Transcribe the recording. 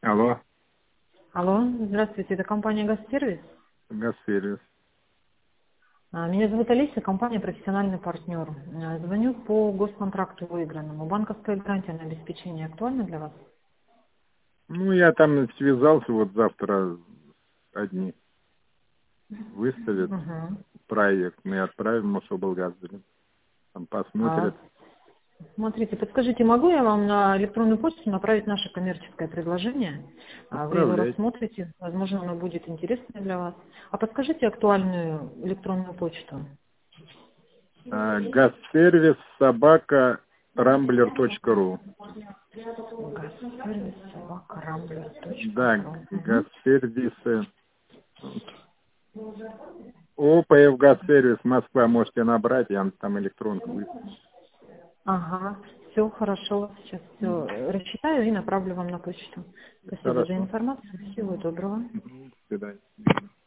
Алло, Алло, здравствуйте, это компания «Газсервис». Газсервис. Меня зовут Олеся, компания «Профессиональный партнер». Звоню по госконтракту выигранному. Банковская гарантия на обеспечение актуальна для вас? Ну, я там связался, вот завтра одни выставят Угу. проект, мы отправим Мособлгазберин. Там посмотрят. Смотрите, подскажите, могу я вам на электронную почту направить наше коммерческое предложение? Вы его Отправлять. рассмотрите, возможно, оно будет интересно для вас. А подскажите актуальную электронную почту. Газсервис собака рамблер.ру. Да, Газсервис@rambler.ru. Мгм. газсервисы. ОПФ Газсервис Москва можете набрать, я там электронку выставлю. Ага, все хорошо, сейчас все рассчитаю и направлю вам на почту. Спасибо за Хорошо. информацию, всего доброго. До свидания.